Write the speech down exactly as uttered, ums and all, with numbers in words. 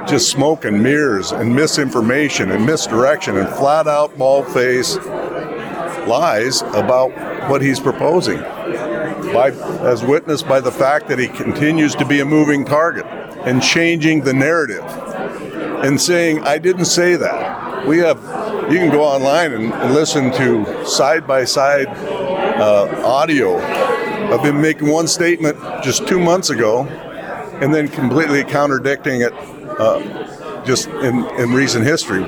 just smoke and mirrors and misinformation and misdirection and flat out bald-faced lies about what he's proposing, by, as witnessed by the fact that he continues to be a moving target and changing the narrative and saying, I didn't say that. We have, you can go online and, and listen to side-by-side uh, audio of him making one statement just two months ago and then completely contradicting it uh, just in, in recent history.